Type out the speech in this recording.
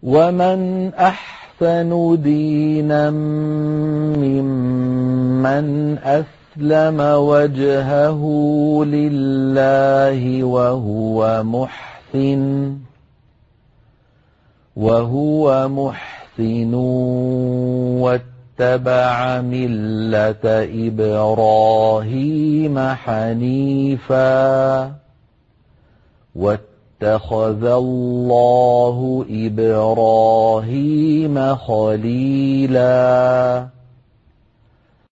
ومن أحسن دينا ممن أسلم وجهه لله وهو محسن واتبع ملة إبراهيم حنيفا واتخذ الله إبراهيم خليلا